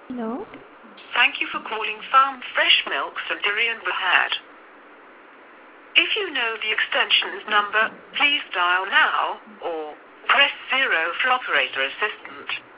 Hello? Thank you for calling Farm Fresh Milk for Durian Bahad. If you know the extension's number, please dial now, or press 0 for operator assistant.